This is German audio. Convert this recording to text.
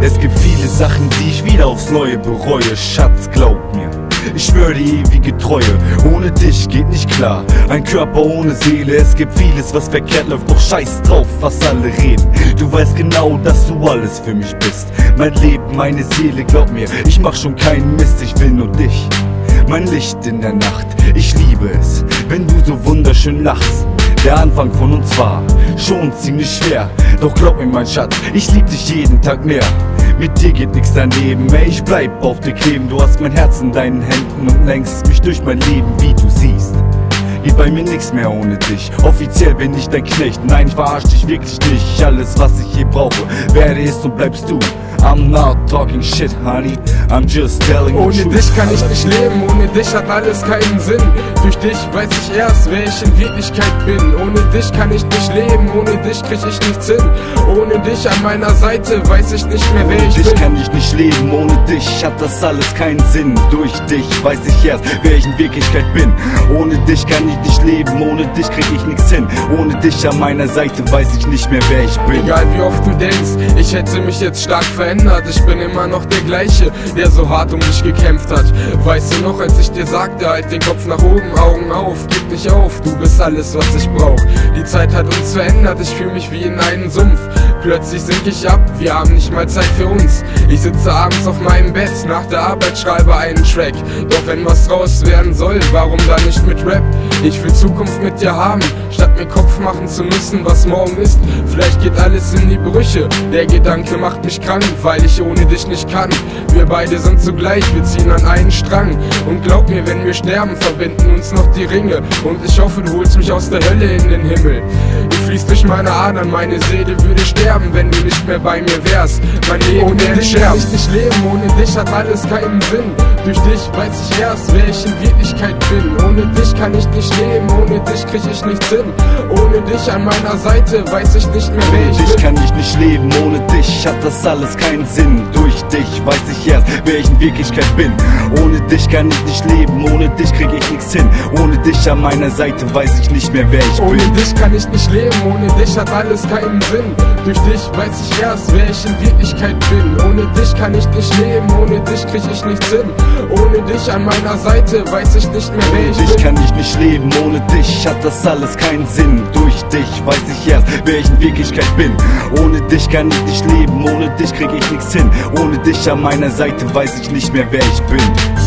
Es gibt viele Sachen, die ich wieder aufs Neue bereue. Schatz, glaub mir, ich schwöre die ewige Treue. Ohne dich geht nicht klar, ein Körper ohne Seele. Es gibt vieles, was verkehrt läuft, doch scheiß drauf, was alle reden. Du weißt genau, dass du alles für mich bist. Mein Leben, meine Seele, glaub mir, ich mach schon keinen Mist, ich will nur dich. Mein Licht in der Nacht, ich liebe es, wenn du so wunderschön lachst. Der Anfang von uns war schon ziemlich schwer, doch glaub mir mein Schatz, ich lieb dich jeden Tag mehr. Mit dir geht nix daneben, ey, ich bleib auf dir kleben. Du hast mein Herz in deinen Händen und lenkst mich durch mein Leben, wie du siehst. Geht bei mir nix mehr ohne dich, offiziell bin ich dein Knecht. Nein, ich verarsch dich wirklich nicht, alles was ich je brauche, werde ist und bleibst du. I'm not talking shit, honey, I'm just telling you. Ohne dich kann ich nicht leben, ohne dich hat alles keinen Sinn. Durch dich weiß ich erst, wer ich in Wirklichkeit bin. Ohne dich kann ich nicht leben, ohne dich krieg ich nichts hin. Ohne dich an meiner Seite weiß ich nicht mehr, wer ich bin. Ohne dich kann ich nicht leben, ohne dich hat das alles keinen Sinn. Durch dich weiß ich erst, wer ich in Wirklichkeit bin. Ohne dich kann ich nicht leben, ohne dich krieg ich nichts hin. Ohne dich an meiner Seite weiß ich nicht mehr, wer ich bin. Egal wie oft du denkst, ich hätte mich jetzt stark verändert. Ich bin immer noch der gleiche, der so hart um dich gekämpft hat. Weißt du noch, als ich dir sagte, halt den Kopf nach oben, Augen auf, gib nicht auf, du bist alles, was ich brauch. Die Zeit hat uns verändert, ich fühl mich wie in einem Sumpf. Plötzlich sink ich ab, wir haben nicht mal Zeit für uns. Ich sitze abends auf meinem Bett, nach der Arbeit schreibe einen Track. Doch wenn was raus werden soll, warum dann nicht mit Rap? Ich will Zukunft mit dir haben, statt mir Kopf machen zu müssen, was morgen ist. Vielleicht geht alles in die Brüche, der Gedanke macht mich krank, weil ich ohne dich nicht kann. Wir beide sind zugleich, wir ziehen an einen Strang. Und glaub mir, wenn wir sterben, verbinden uns noch die Ringe. Und ich hoffe, du holst mich aus der Hölle in den Himmel. Du fließt durch meine Adern, meine Seele würde sterben, wenn du nicht mehr bei mir wärst. Mein Leben ohne dich kann ich nicht leben, ohne dich hat alles keinen Sinn. Durch dich weiß ich erst, wer ich in Wirklichkeit bin. Ohne dich kann ich nicht leben, ohne dich krieg ich nichts hin. Ohne dich an meiner Seite weiß ich nicht mehr, wer ich bin. Ohne dich kann ich nicht leben, ohne dich hat das alles keinen Sinn. Durch dich weiß ich erst, wer ich in Wirklichkeit bin. Ohne dich kann ich nicht leben, ohne dich krieg ich nichts hin. Ohne dich an meiner Seite weiß ich nicht mehr, wer ich bin. Ohne dich kann ich nicht leben, ohne dich hat alles keinen Sinn. Durch dich weiß ich erst, wer ich in Wirklichkeit bin. Ohne dich kann ich nicht leben, ohne dich krieg ich nichts hin. Ohne dich an meiner Seite weiß ich nicht mehr, wer ich bin. Ohne dich kann ich nicht leben, ohne dich hat das alles keinen Sinn. Durch dich weiß ich erst, wer ich in Wirklichkeit bin. Ohne dich kann ich nicht leben, ohne dich krieg ich nichts hin. Ohne dich an meiner Seite weiß ich nicht mehr, wer ich bin.